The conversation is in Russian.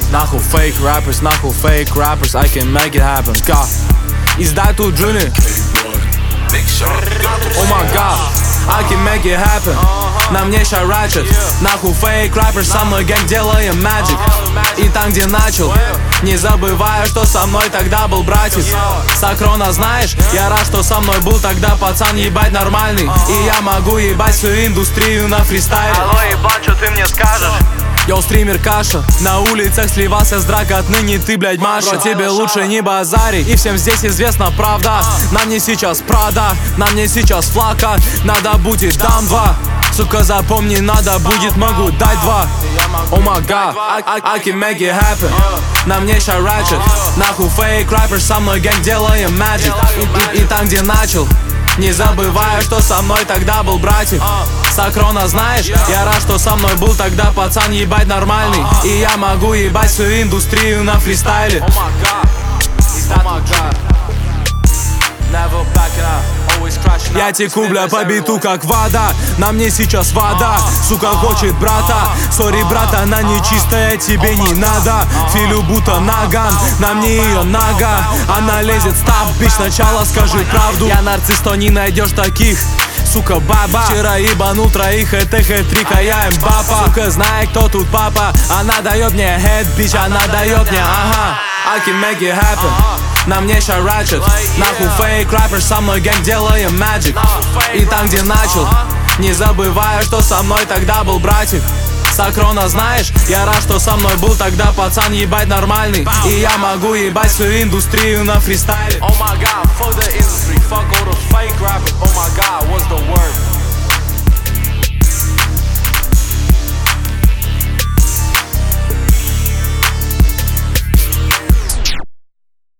Нахуй fake rappers, нахуй fake rappers, I can make it happen. God, издай тут Джуни. Oh my god, I can make it happen. На мне ща ratchet. Нахуй fake rappers, со мной гэнг делаем magic. И там, где начал, не забываю, что со мной тогда был братец. Сакрона, знаешь, я рад, что со мной был тогда пацан, ебать нормальный. И я могу ебать всю индустрию на фристайле. Алло, ебать, что ты мне скажешь? Йоу, стример каша, на улицах сливался с драк, отныне ты, блядь, Маша. Тебе лучше не базари, и всем здесь известна правда. На мне сейчас Прада, на мне сейчас флака. Надо будет, дам 2. Сука, запомни, надо будет, могу дать 2. Oh my god, I can make it happen. На мне ща ratchet. Нахуй fake rappers, со мной гэнг делаем magic. И там, где начал, не забываю, что со мной тогда был братик. Сакрона, знаешь, я рад, что со мной был тогда пацан, ебать нормальный. И я могу ебать всю индустрию на фристайле. Я теку, бля, по биту, как вода. На мне сейчас вода, сука хочет брата. Сори, брат, она нечистая, тебе не надо. Филю будто наган, на мне ее нога. Она лезет, стоп, бич, сначала скажи правду. Я нарцисс, то не найдешь таких. Сука, баба, вчера ебанул троих, это хэт-трик, а я Мбаппа. Сука, знает, кто тут папа. Она дает мне head, бич, она дает мне, ага. I can make it happen. На мне ща ratchet. Нахуй fake rappers, со мной гэнг делаем magic. И там, где начал, не забываю, что со мной тогда был братик. Сакрона, знаешь, я рад, что со мной был тогда пацан, ебать нормальный. И я могу ебать всю индустрию на фристайле. Oh my god, fuck the industry, fuck all the fake rappers. Oh my god, what's the word?